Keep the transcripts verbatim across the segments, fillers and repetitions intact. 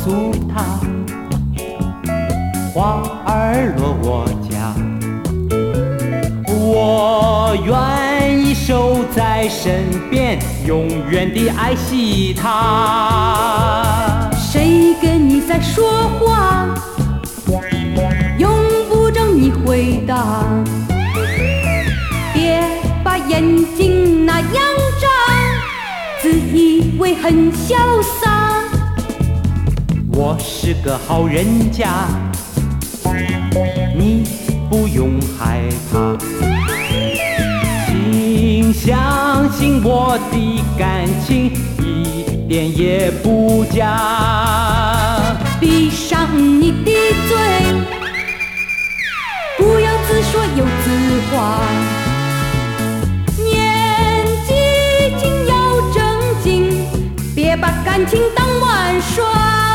诉他，花儿落我家，我愿意守在身边，永远地爱惜他。 谁跟你在说话？用不着你回答，别把眼睛那样眨，自以为很潇洒。 我是个好人家，你不用害怕，请相信我的感情一点也不假。 闭上你的嘴，不要自说又自话，年纪轻要正经，别把感情当玩耍。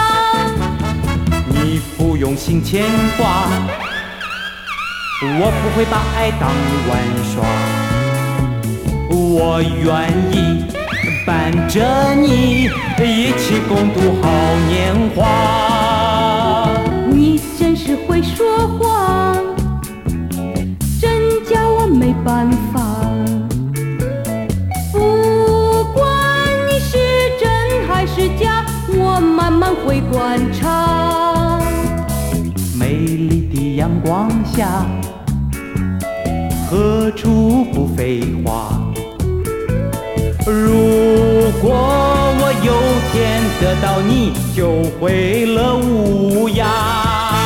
你不用心牵挂，我不会把爱当玩耍，我愿意伴着你一起共度好年华。 你真是会说话，真叫我没办法。不管你是真还是假，我慢慢会观察。 美丽的阳光下，何处不飞花？如果我有天得到你，就会乐无涯。